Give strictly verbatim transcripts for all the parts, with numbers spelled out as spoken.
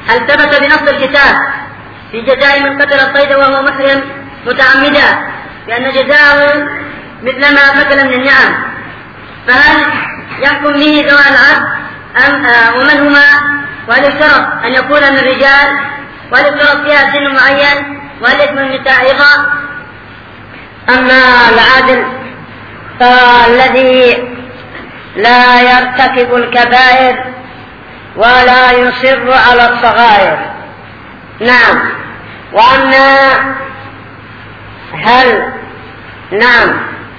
هل ثبت بنص الكتاب في جزاء من قتل الصيد وهو محرم متعمدا بأن جزاءه مثل ما قتل من النعم، فهل يحكم به ذوى العبد أم آه ومن هما؟ وهل يشترط أن يكون من الرجال؟ وهل يشترط فيها سن معين؟ وهل يكون النساء أيضا؟ أما العدل فالذي لا يرتكب الكبائر ولا يصر على الصغائر. نعم. وأما هل نعم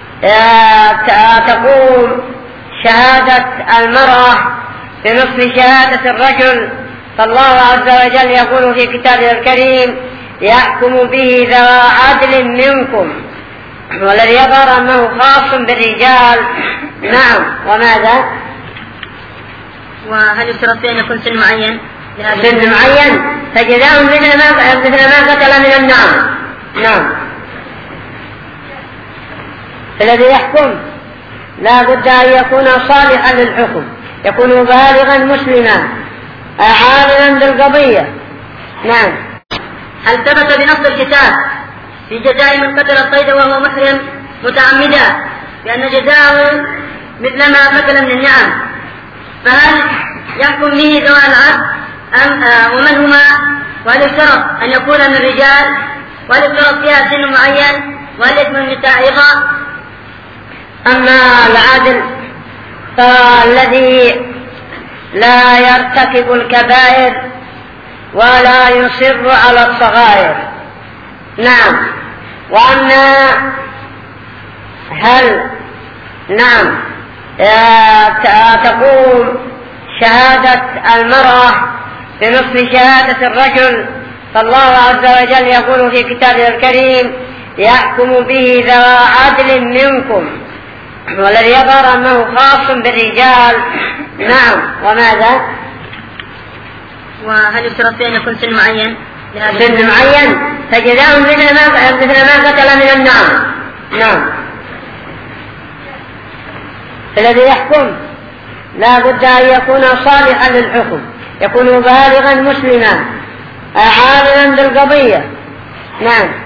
تقوم شهادة المرأة بنصف شهادة الرجل، فالله عز وجل يقول في كتابه الكريم: يحكم به ذوى عدل منكم، والذي يظهر أنه خاص بالرجال. نعم. وماذا؟ وهل يشترط أن يكون سن معين؟ سن معين فجزاء مثل ما مثل ما قتل من النعم. نعم. الذي يحكم لا بد أن يكون صالحا للحكم، يكون بالغا مسلما عالما بالقضية. نعم. هل ثبت بنص الكتاب في جزاء من قتل الصيد وهو محرم متعمدا بأن جزاءه مثل ما قتل من النعم، فهل يحكم به ذوى العبد أم آه ومن هما؟ وهل يشترط أن يكون من الرجال؟ وهل يشترط فيها سن معين؟ وهل يكون النساء أيضا؟ أما العدل فالذي لا يرتكب الكبائر ولا يصر على الصغائر. نعم. وأما هل نعم تقوم شهادة المرأة بنصف شهادة الرجل، فالله عز وجل يقول في كتابه الكريم: يحكم به ذوى عدل منكم، والذي يظهر أنه خاص بالرجال. نعم. وماذا؟ وهل يشترط أن يكون سن معين؟ سن معين فجزاء مثل ما مثل ما قتل من النعم. نعم. الذي يحكم لا بد أن يكون صالحا للحكم، يكون بالغا مسلما عالما بالقضية. نعم.